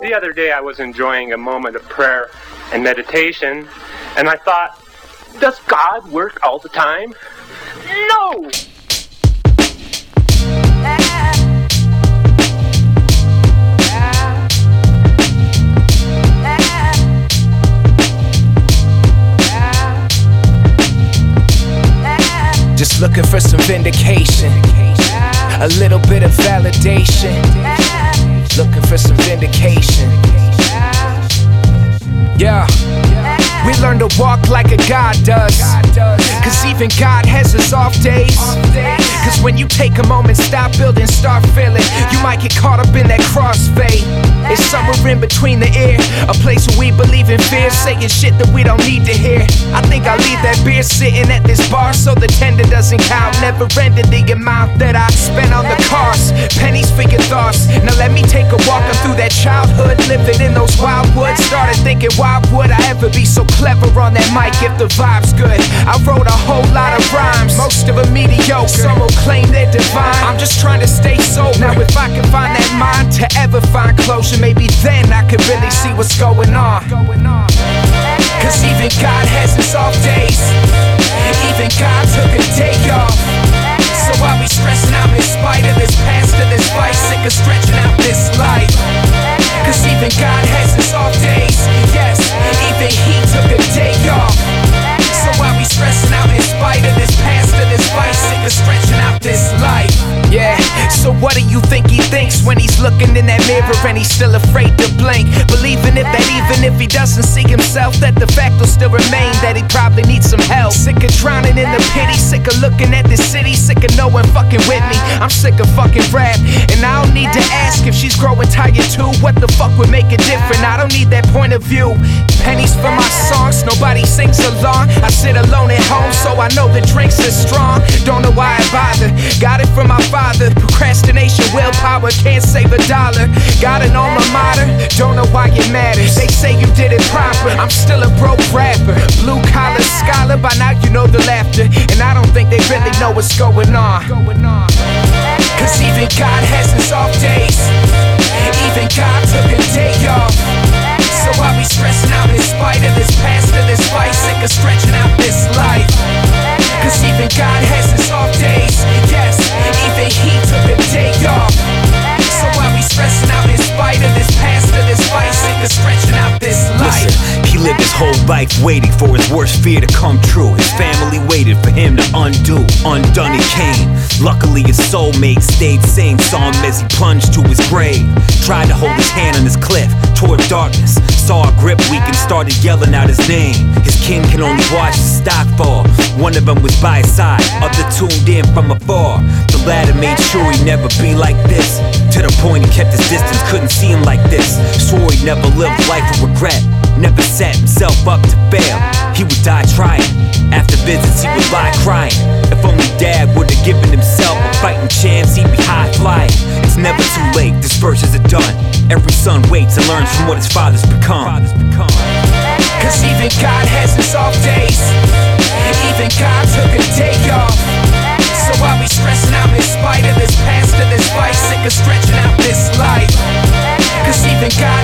The other day I was enjoying a moment of prayer and meditation, and I thought, does God work all the time? No! Just looking for some vindication, a little bit of validation. Looking for some vindication. Yeah. We learn to walk like a God does, cause even God has his off days. Cause when you take a moment, stop building, start feeling, you might get caught up in that crossfade. It's somewhere in between the air, a place where we believe in fear, saying shit that we don't need to hear. I think I'll leave that beer sitting at this bar so the tender doesn't count. Never ended the amount that I spent on the cars, pennies for your thoughts. Now let me take a walk through that childhood, living in those wild woods. Started thinking, why would I ever be so clever on that mic if the vibe's good? I wrote a whole lot of rhymes, most of them mediocre. Some will claim they're divine. I'm just trying to stay sober. Now if I can find that mind to ever find closure, maybe then I can really see what's going on. Cause even God has his off days. Even God took a day off. So I'll be stressing out in spite of this past to this vice, sick of stretching out this life. Cause even God has his off days. Yes, even he took a day off. So I'll be stressing out in spite of this past to this vice, sick of stretching out this life. Yeah, so what do you think he thinks when he's looking in that mirror and he's still afraid to blink? Believing it that even if he doesn't see himself, that the fact will still remain that he probably needs some help. Sick of drowning in the pity, sick of looking at this city, sick of no one fucking with me. I'm sick of fucking rap, and I don't need to ask if she's growing tired too. What the fuck would make it different? I don't need that point of view. Pennies for my songs, nobody sings along. I sit alone at home, so I know the drinks are strong. Don't know why I bother, got it from my father. Procrastination, willpower, can't save a dollar. Got an alma mater, don't know why it matters. They say you did it proper, I'm still a broke rapper. Blue collar scholar, by now you know the laughter. And I don't think they really know what's going on. Cause even God has his off days. Even God took a day off. So I'll be stressing out in spite of this past to this vice, sick of stretching out this life. Cause even God has his off days. Yes, even he took a day off. So I'll be stressing out in spite of this past to this vice, sick of stretching out this life. Listen, he lived his whole life waiting for his worst fear to come true. His family waited for him to undo. Undone he came. Luckily his soulmate stayed sane. Saw him as he plunged to his grave. Tried to hold his hand on this cliff toward darkness. Saw a grip weak and started yelling out his name. His kin can only watch the stock fall. One of them was by his side, other tuned in from afar. The latter made sure he'd never be like this. To the point he kept his distance, couldn't see him like this. Swore he'd never live life of regret. Never set himself up to fail. He would die trying. After visits he would lie crying. If only Dad would've given himself a fighting chance, he'd be high flying. It's never too late, these verses are done. Every son waits and learns from what his father's become. Cause even God has his off days. Even God took a day off. So I'll be stressing out in spite of this past to this vice, sick of stretching out this life. Cause even God